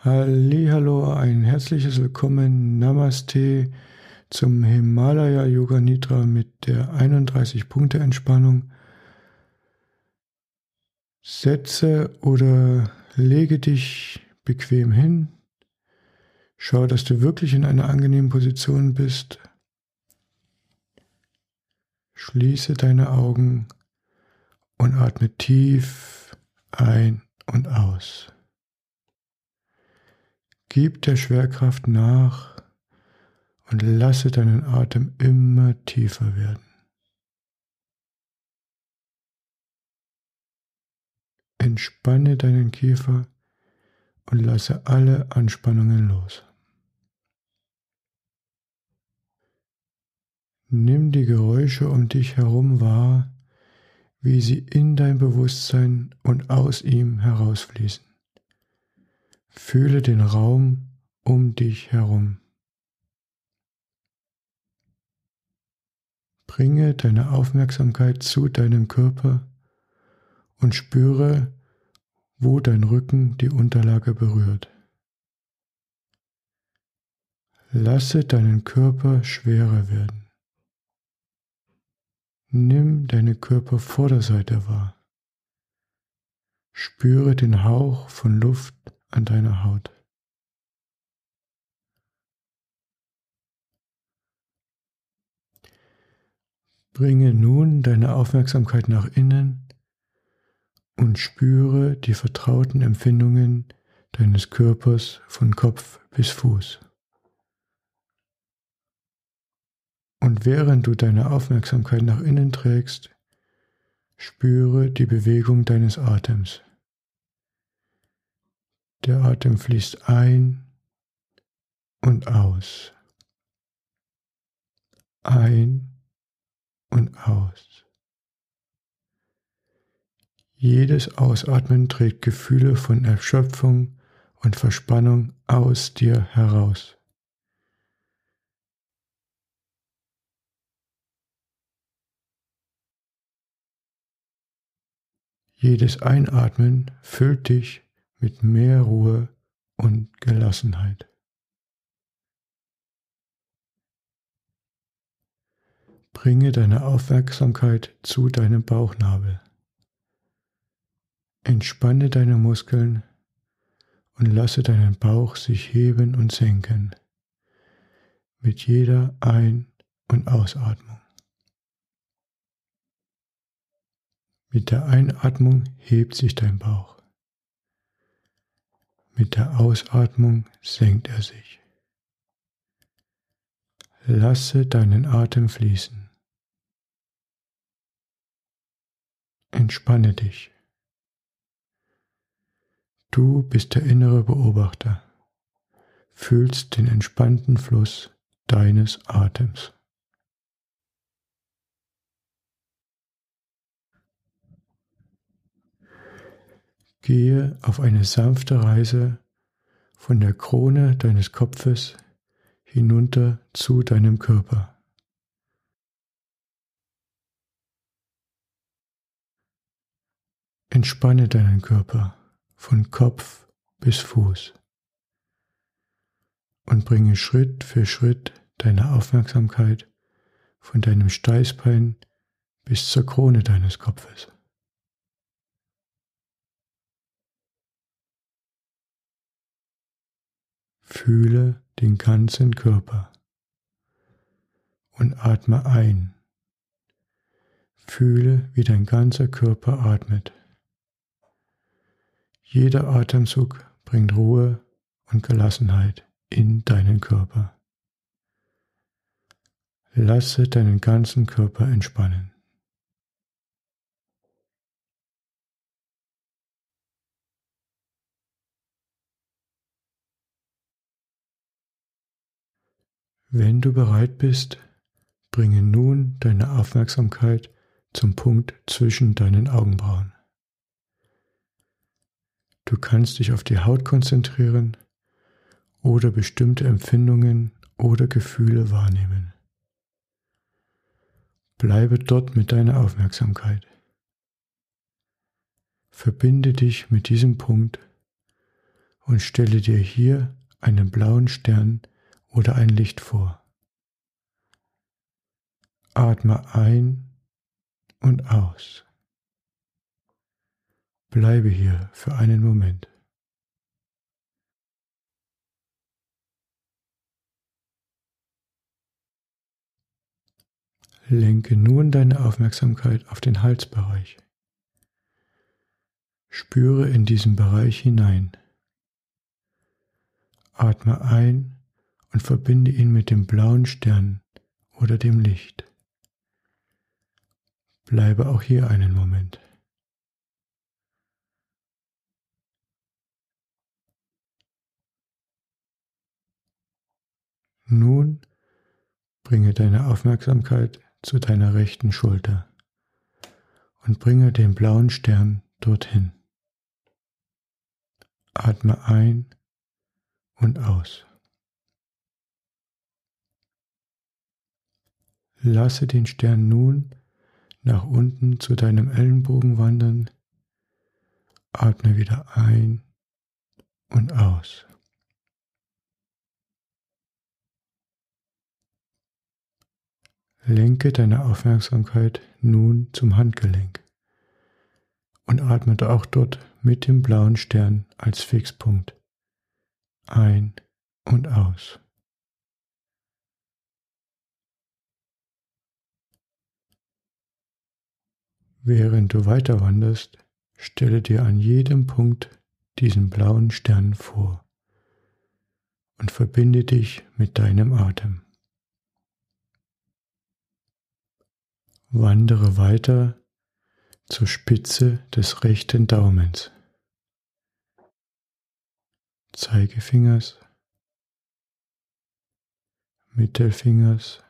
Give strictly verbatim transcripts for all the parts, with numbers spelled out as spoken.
Hallihallo, ein herzliches Willkommen, Namaste zum Himalaya Yoga Nidra mit der einunddreißig-Punkte-Entspannung. Setze oder lege dich bequem hin. Schau, dass du wirklich in einer angenehmen Position bist. Schließe deine Augen und atme tief ein und aus. Gib der Schwerkraft nach und lasse deinen Atem immer tiefer werden. Entspanne deinen Kiefer und lasse alle Anspannungen los. Nimm die Geräusche um dich herum wahr, wie sie in dein Bewusstsein und aus ihm herausfließen. Fühle den Raum um dich herum. Bringe deine Aufmerksamkeit zu deinem Körper und spüre, wo dein Rücken die Unterlage berührt. Lasse deinen Körper schwerer werden. Nimm deine Körpervorderseite wahr. Spüre den Hauch von Luft an deiner Haut. Bringe nun deine Aufmerksamkeit nach innen und spüre die vertrauten Empfindungen deines Körpers von Kopf bis Fuß. Und während du deine Aufmerksamkeit nach innen trägst, spüre die Bewegung deines Atems. Der Atem fließt ein und aus. Ein und aus. Jedes Ausatmen trägt Gefühle von Erschöpfung und Verspannung aus dir heraus. Jedes Einatmen füllt dich mit mehr Ruhe und Gelassenheit. Bringe deine Aufmerksamkeit zu deinem Bauchnabel. Entspanne deine Muskeln und lasse deinen Bauch sich heben und senken mit jeder Ein- und Ausatmung. Mit der Einatmung hebt sich dein Bauch. Mit der Ausatmung senkt er sich. Lasse deinen Atem fließen. Entspanne dich. Du bist der innere Beobachter, fühlst den entspannten Fluss deines Atems. Gehe auf eine sanfte Reise von der Krone deines Kopfes hinunter zu deinem Körper. Entspanne deinen Körper von Kopf bis Fuß und bringe Schritt für Schritt deine Aufmerksamkeit von deinem Steißbein bis zur Krone deines Kopfes. Fühle den ganzen Körper und atme ein. Fühle, wie dein ganzer Körper atmet. Jeder Atemzug bringt Ruhe und Gelassenheit in deinen Körper. Lasse deinen ganzen Körper entspannen. Wenn du bereit bist, bringe nun deine Aufmerksamkeit zum Punkt zwischen deinen Augenbrauen. Du kannst dich auf die Haut konzentrieren oder bestimmte Empfindungen oder Gefühle wahrnehmen. Bleibe dort mit deiner und stelle dir hier einen blauen Stern oder ein Licht vor. Atme ein und aus. Bleibe hier für einen Moment. Lenke nun deine Aufmerksamkeit auf den Halsbereich. Spüre in diesen Bereich hinein. Atme ein und verbinde ihn mit dem blauen Stern oder dem Licht. Bleibe auch hier einen Moment. Nun bringe deine Aufmerksamkeit zu deiner rechten Schulter und bringe den blauen Stern dorthin. Atme ein und aus. Lasse den Stern nun nach unten zu deinem Ellenbogen wandern. Atme wieder ein und aus. Lenke deine Aufmerksamkeit nun zum Handgelenk und atme auch dort mit dem blauen Stern als Fixpunkt ein und aus. Während du weiter wanderst, stelle dir an jedem Punkt diesen blauen Stern vor und verbinde dich mit deinem Atem. Wandere weiter zur Spitze des rechten Daumens, Zeigefingers, Mittelfingers,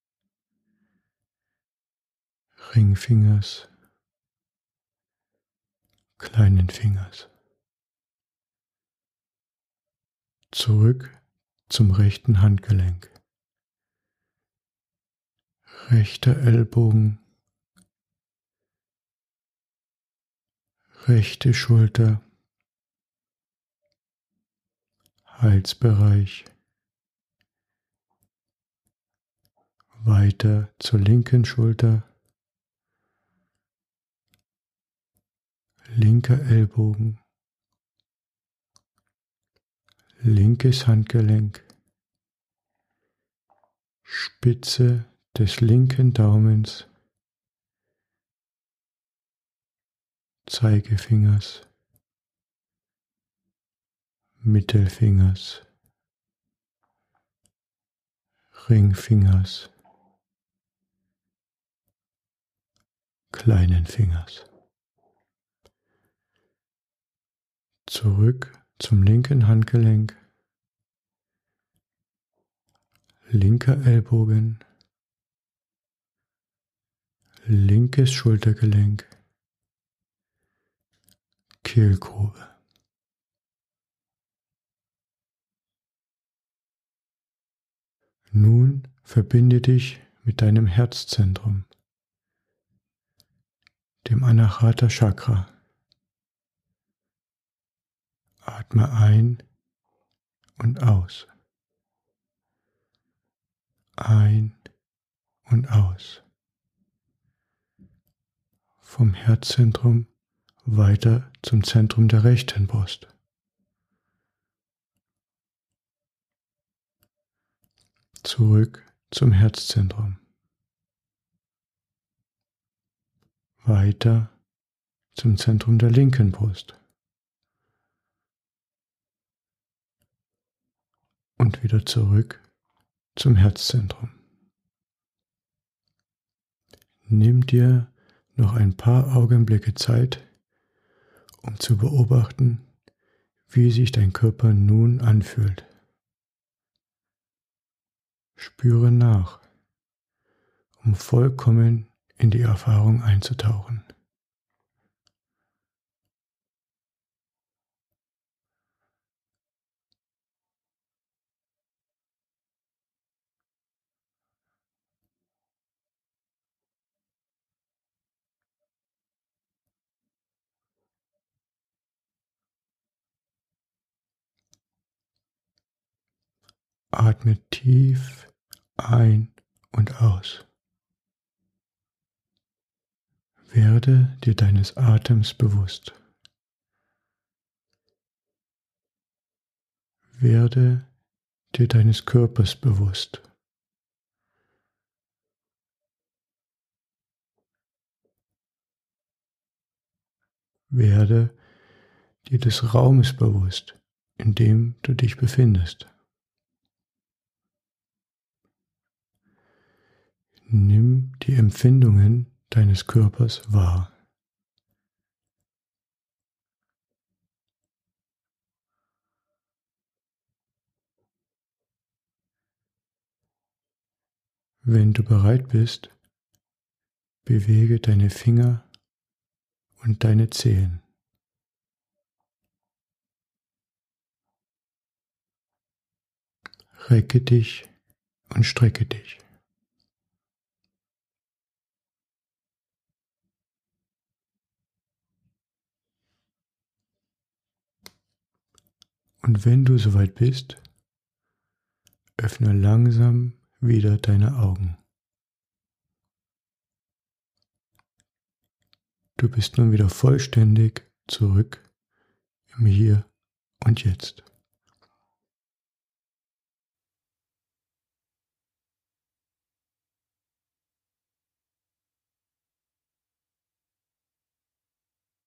Ringfingers, kleinen Fingers. Zurück zum rechten Handgelenk, rechter Ellbogen, rechte Schulter, Halsbereich, weiter zur linken Schulter, linker Ellbogen, linkes Handgelenk, Spitze des linken Daumens, Zeigefingers, Mittelfingers, Ringfingers, kleinen Fingers. Zurück zum linken Handgelenk, linker Ellbogen, linkes Schultergelenk, Kehlgrube. Nun verbinde dich mit deinem Herzzentrum, dem Anahata Chakra. Atme ein und aus. Ein und aus. Vom Herzzentrum weiter zum Zentrum der rechten Brust. Zurück zum Herzzentrum. Weiter zum Zentrum der linken Brust. Und wieder zurück zum Herzzentrum. Nimm dir noch ein paar Augenblicke Zeit, um zu beobachten, wie sich dein Körper nun anfühlt. Spüre nach, um vollkommen in die Erfahrung einzutauchen. Atme tief ein und aus. Werde dir deines Atems bewusst. Werde dir deines Körpers bewusst. Werde dir des Raumes bewusst, in dem du dich befindest. Nimm die Empfindungen deines Körpers wahr. Wenn du bereit bist, bewege deine Finger und deine Zehen. Recke dich und strecke dich. Und wenn du soweit bist, öffne langsam wieder deine Augen. Du bist nun wieder vollständig zurück im Hier und Jetzt.